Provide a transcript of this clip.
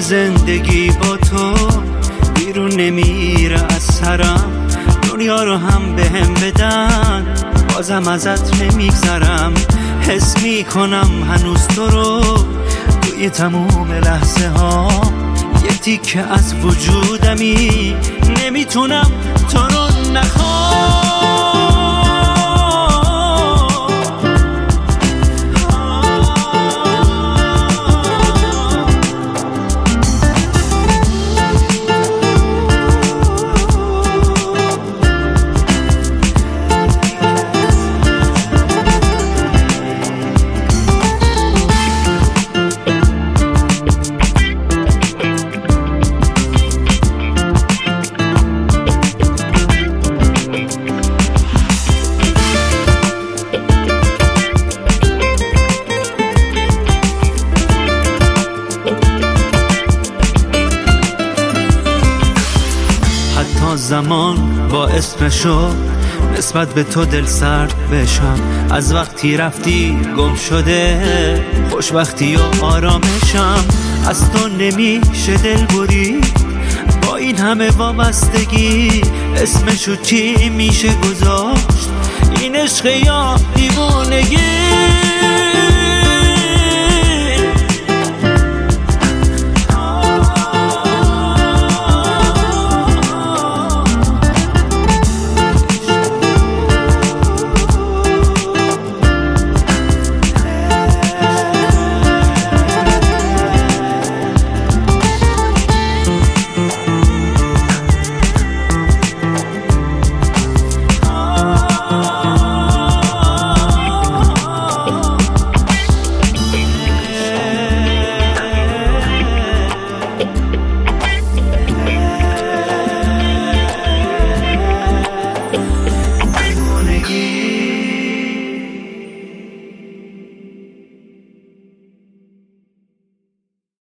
زندگی با تو بیرون نمیره از سرم، دنیا رو هم بهم بدن بازم ازت نمیگذرم. حس میکنم هنوز تو رو توی تموم لحظه ها، یه تیکه از وجودمی، نمیتونم تو رو نخوام. زمان باعث نشد نسبت به تو دل سرد بشم، از وقتی رفتی گم شده خوشبختی و آرامشم. از تو نمیشه دل برید با این همه وابستگی، اسمشو چی میشه گذاشت این عشق یا دیوونگی؟